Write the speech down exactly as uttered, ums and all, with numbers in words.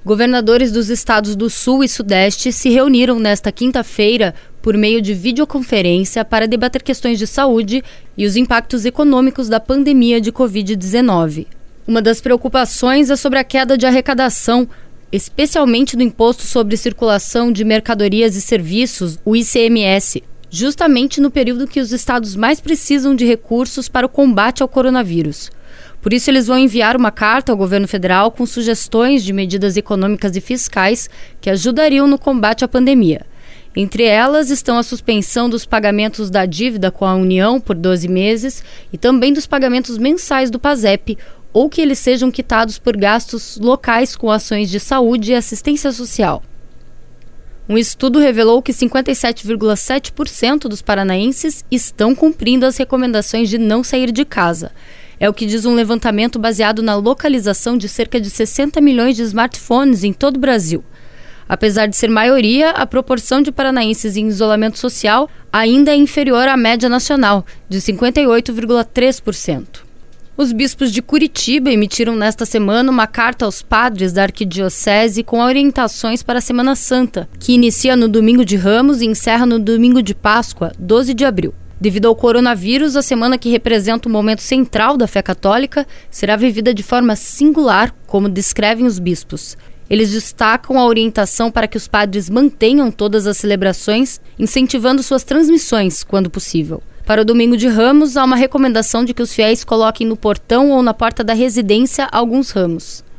Governadores dos estados do Sul e Sudeste se reuniram nesta quinta-feira por meio de videoconferência para debater questões de saúde e os impactos econômicos da pandemia de covid dezenove. Uma das preocupações é sobre a queda de arrecadação, especialmente do Imposto sobre Circulação de Mercadorias e Serviços, o I C M S, justamente no período que os estados mais precisam de recursos para o combate ao coronavírus. Por isso, eles vão enviar uma carta ao governo federal com sugestões de medidas econômicas e fiscais que ajudariam no combate à pandemia. Entre elas estão a suspensão dos pagamentos da dívida com a União por doze meses e também dos pagamentos mensais do PASEP, ou que eles sejam quitados por gastos locais com ações de saúde e assistência social. Um estudo revelou que cinquenta e sete vírgula sete por cento dos paranaenses estão cumprindo as recomendações de não sair de casa. É o que diz um levantamento baseado na localização de cerca de sessenta milhões de smartphones em todo o Brasil. Apesar de ser maioria, a proporção de paranaenses em isolamento social ainda é inferior à média nacional, de cinquenta e oito vírgula três por cento. Os bispos de Curitiba emitiram nesta semana uma carta aos padres da arquidiocese com orientações para a Semana Santa, que inicia no domingo de Ramos e encerra no domingo de Páscoa, doze de abril. Devido ao coronavírus, a semana que representa o momento central da fé católica será vivida de forma singular, como descrevem os bispos. Eles destacam a orientação para que os padres mantenham todas as celebrações, incentivando suas transmissões, quando possível. Para o domingo de Ramos, há uma recomendação de que os fiéis coloquem no portão ou na porta da residência alguns ramos.